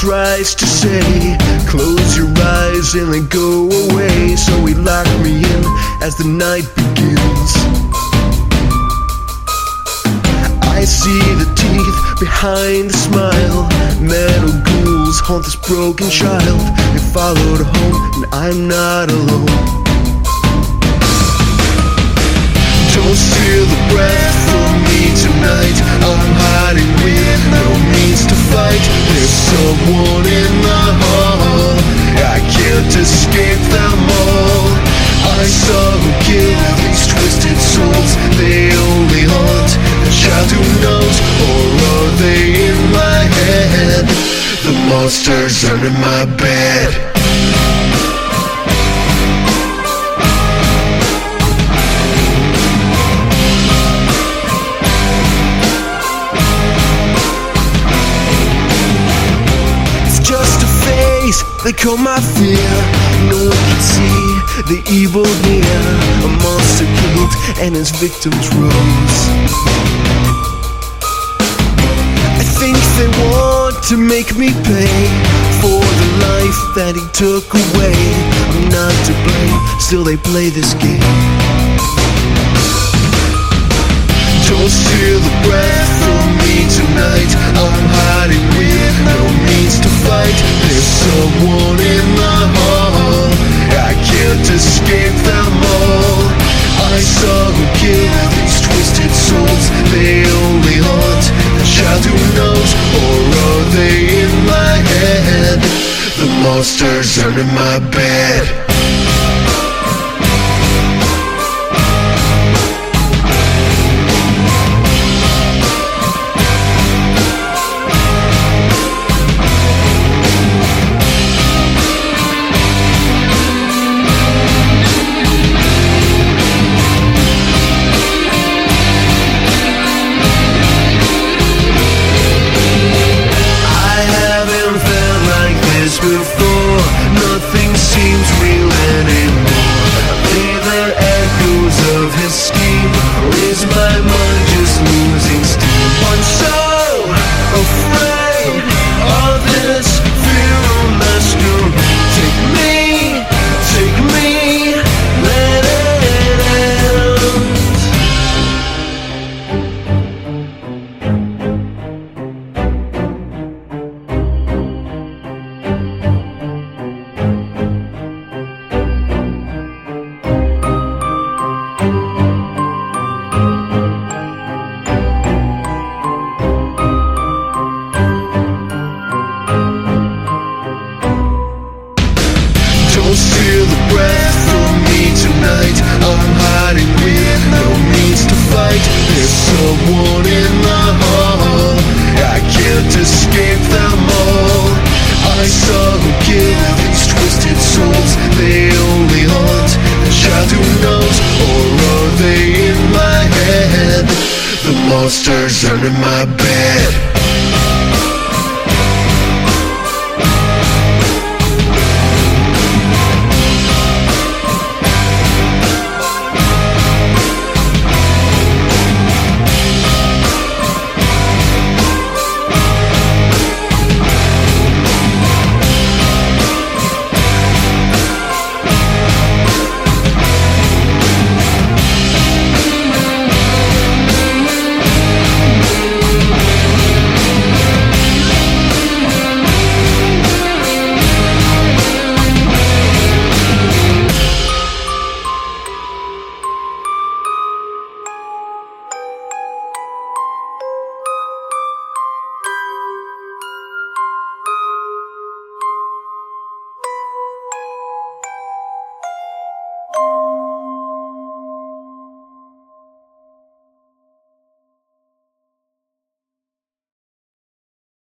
tries to say, close your eyes and then go away. So he locked me in as the night begins. I see the teeth behind the smile. Metal ghouls haunt this broken child. They followed home and I'm not alone. Don't steal the breath from me tonight. I'm hiding with no means to fight. There's someone in the hall. I can't escape them all. I saw who killed these twisted souls. They only haunt the child who knows. Or are they in my head? The monsters under my bed. They call my fear. No one can see the evil near. A monster killed and his victims rose. I think they want to make me pay for the life that he took away. I'm not to blame, still they play this game. Don't steal the breath from me tonight. I'm hiding with no means to fight. There's someone in the hall. I can't escape them all. I saw who killed these twisted souls. They only haunt the child who knows. Or are they in my head? The monsters under my bed. Before, nothing seems real anymore. Are they the echoes of his scheme, or is my mind just losing steam? I'm so afraid of this feral masquerade. Take me, let it end. Don't steal the breath from me tonight. I'm hiding with no means to fight. There's someone in the hall. I can't escape them all. I saw who killed these twisted souls. They only haunt the child who knows. Or are they in my head? The monsters under my bed.